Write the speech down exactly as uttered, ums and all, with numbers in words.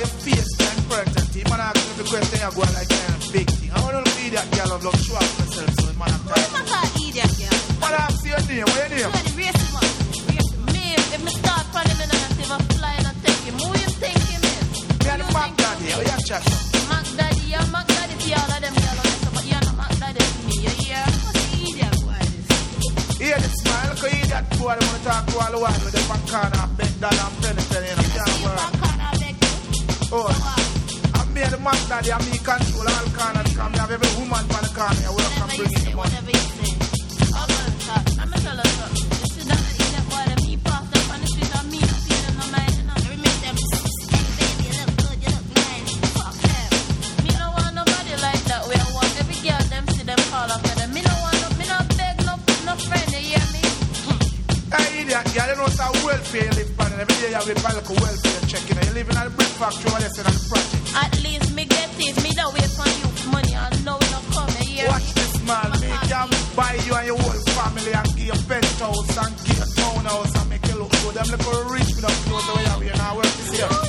your face and important. The man asking the question, you go like kind of big thing. I want to be that girl of love, show up myself, so the man have time. What am I going to idiot, girl? Man, I have your name, what your name? You are the racist one. Me, if me start running in and if I fly and I take him, who you think him is? Me and the Mac Daddy, how you chat? Mac Daddy, you're Mac Daddy to all of them girls on this, but you're not Mac Daddy to me, you hear? What's the idiot boy this? Hear the smile, look at idiot boy, they want to talk to all the while with the back corner, beg dollar and penny penny, you know, can't You work. back corner, beg you. Oh, I'm me and the Mac Daddy, and me control all corners, because me have every woman on the corner, I work and Whatever bring you in say, the money. whatever you say. I'm gonna talk. I'm gonna tell her something. You see that idiot boy that me passed up on the street and me not feeling no mind, you know. Every minute them, hey baby, you look good, you look nice. Fuck them. Me no want nobody like that. We want every girl them see them call after them. Me no want no, me no beg no, no friend. You hear me? Hey, idiot, yeah, you know it's a welfare you live on, and every day you have a like a welfare check, you know, you live in a brick factory or less than a project. At least me get it. Me don't wait for you for money. I know it don't come. You hear Watch me? this man, me can buy you and your whole family and give you penthouse and give you townhouse and make you look good. Them little rich with them clothes away, you know, work this year.